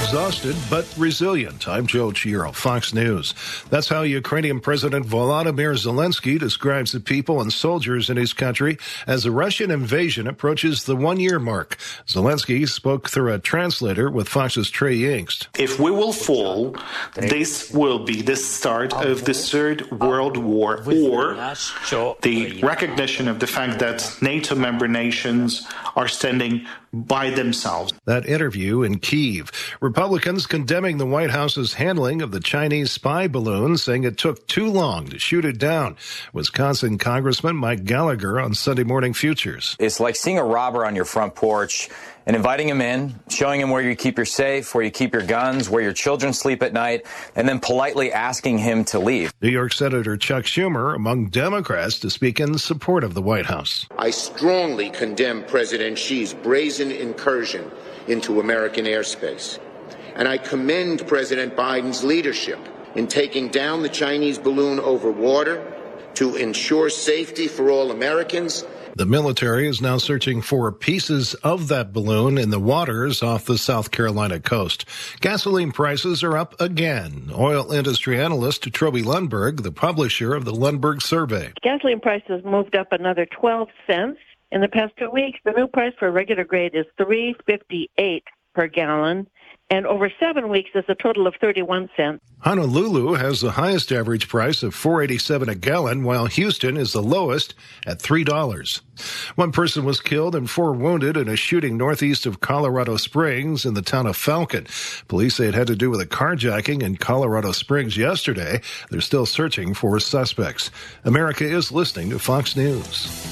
exhausted but resilient. I'm Joe Chiro, Fox News. That's how Ukrainian President Volodymyr Zelensky describes the people and soldiers in his country as the Russian invasion approaches the one-year mark. Zelensky spoke through a translator with Fox's Trey Yingst. If we will fall, this will be the start of the Third World War, or the recognition of the fact that NATO member nations are standing by themselves. That interview in Kyiv. Republicans condemning the White House's handling of the Chinese spy balloon, saying it took too long to shoot it down. Wisconsin Congressman Mike Gallagher on Sunday Morning Futures. It's like seeing a robber on your front porch and inviting him in, showing him where you keep your safe, where you keep your guns, where your children sleep at night, and then politely asking him to leave. New York Senator Chuck Schumer among Democrats to speak in support of the White House. I strongly condemn President Xi's brazen incursion into American airspace. And I commend President Biden's leadership in taking down the Chinese balloon over water to ensure safety for all Americans. The military is now searching for pieces of that balloon in the waters off the South Carolina coast. Gasoline prices are up again. Oil industry analyst Troby Lundberg, the publisher of the Lundberg Survey. Gasoline prices moved up another 12 cents in the past 2 weeks. The new price for regular grade is $3.58 per gallon. And over 7 weeks, it's a total of 31 cents. Honolulu has the highest average price of $4.87 a gallon, while Houston is the lowest at $3. One person was killed and 4 wounded in a shooting northeast of Colorado Springs in the town of Falcon. Police say it had to do with a carjacking in Colorado Springs yesterday. They're still searching for suspects. America is listening to Fox News.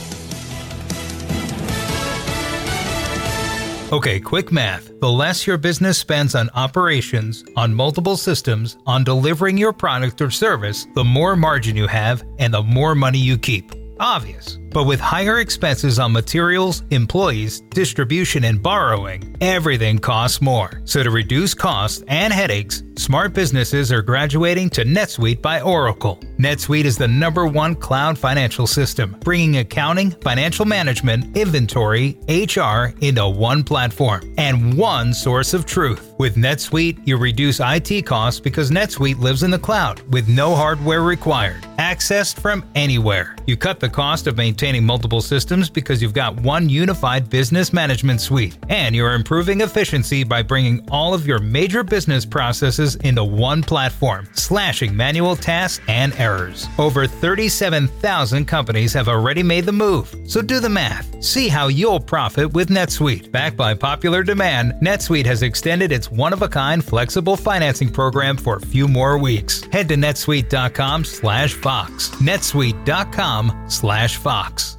Okay, quick math. The less your business spends on operations, on multiple systems, on delivering your product or service, the more margin you have and the more money you keep. Obvious. But with higher expenses on materials, employees, distribution, and borrowing, everything costs more. So to reduce costs and headaches, smart businesses are graduating to NetSuite by Oracle. NetSuite is the #1 cloud financial system, bringing accounting, financial management, inventory, HR into one platform and one source of truth. With NetSuite, you reduce IT costs because NetSuite lives in the cloud with no hardware required, accessed from anywhere. You cut the cost of maintaining multiple systems because you've got one unified business management suite, and you're improving efficiency by bringing all of your major business processes into one platform, slashing manual tasks and errors. Over 37,000 companies have already made the move, so do the math. See how you'll profit with NetSuite. Backed by popular demand, NetSuite has extended its one-of-a-kind flexible financing program for a few more weeks. Head to netsuite.com/Fox. netsuite.com/Fox.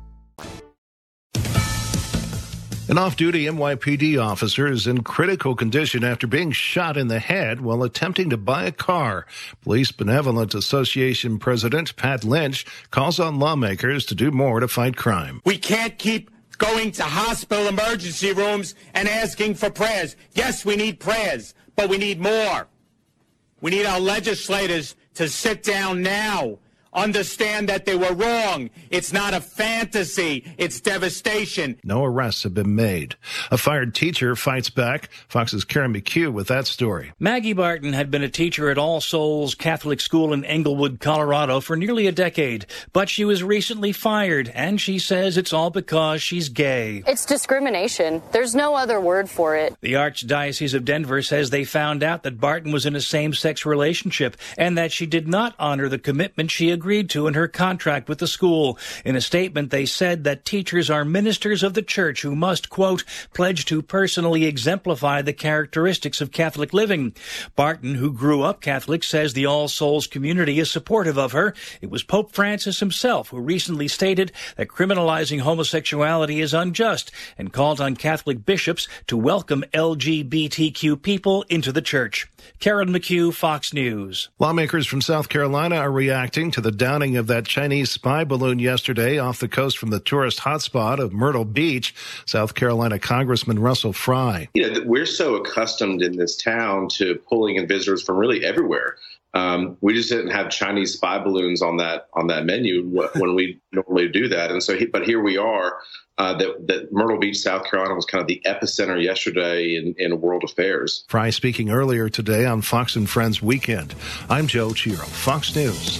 An off-duty NYPD officer is in critical condition after being shot in the head while attempting to buy a car. Police Benevolent Association President Pat Lynch calls on lawmakers to do more to fight crime. We can't keep going to hospital emergency rooms and asking for prayers. Yes, we need prayers, but we need more. We need our legislators to sit down now, understand that they were wrong. It's not a fantasy. It's devastation. No arrests have been made. A fired teacher fights back. Fox's Karen McHugh with that story. Maggie Barton had been a teacher at All Souls Catholic School in Englewood, Colorado for nearly a decade, but she was recently fired, and she says it's all because she's gay. It's discrimination. There's no other word for it. The Archdiocese of Denver says they found out that Barton was in a same-sex relationship and that she did not honor the commitment she agreed to in her contract with the school. In a statement, they said that teachers are ministers of the church who must, quote, pledge to personally exemplify the characteristics of Catholic living. Barton, who grew up Catholic, says the All Souls community is supportive of her. It was Pope Francis himself who recently stated that criminalizing homosexuality is unjust and called on Catholic bishops to welcome LGBTQ people into the church. Karen McHugh, Fox News. Lawmakers from South Carolina are reacting to the downing of that Chinese spy balloon yesterday off the coast from the tourist hotspot of Myrtle Beach. South Carolina Congressman Russell Fry. We're so accustomed in this town to pulling in visitors from really everywhere. We just didn't have Chinese spy balloons on that menu when we normally do that. And so, but here we are. That Myrtle Beach, South Carolina, was kind of the epicenter yesterday in world affairs. Fry speaking earlier today on Fox and Friends Weekend. I'm Joe Chiro, Fox News.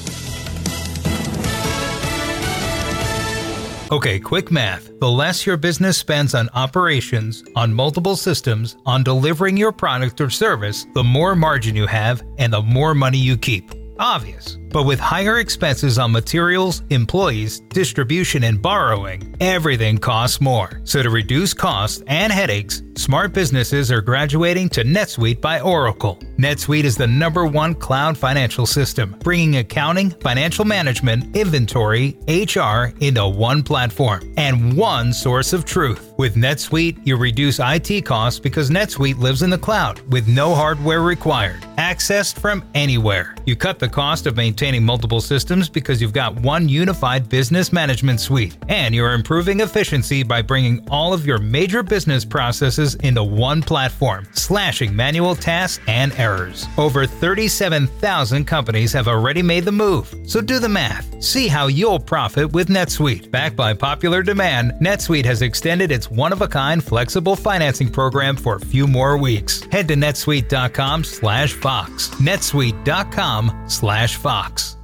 Okay, quick math. The less your business spends on operations, on multiple systems, on delivering your product or service, the more margin you have and the more money you keep. Obvious. But with higher expenses on materials, employees, distribution, and borrowing, everything costs more. So to reduce costs and headaches, smart businesses are graduating to NetSuite by Oracle. NetSuite is the #1 cloud financial system, bringing accounting, financial management, inventory, HR into one platform and one source of truth. With NetSuite, you reduce IT costs because NetSuite lives in the cloud with no hardware required, accessed from anywhere. You cut the cost of maintaining multiple systems because you've got one unified business management suite, and you're improving efficiency by bringing all of your major business processes into one platform, slashing manual tasks and errors. Over 37,000 companies have already made the move, so do the math. See how you'll profit with NetSuite. Backed by popular demand, NetSuite has extended its one-of-a-kind flexible financing program for a few more weeks. Head to netsuite.com/Fox. netsuite.com/Fox.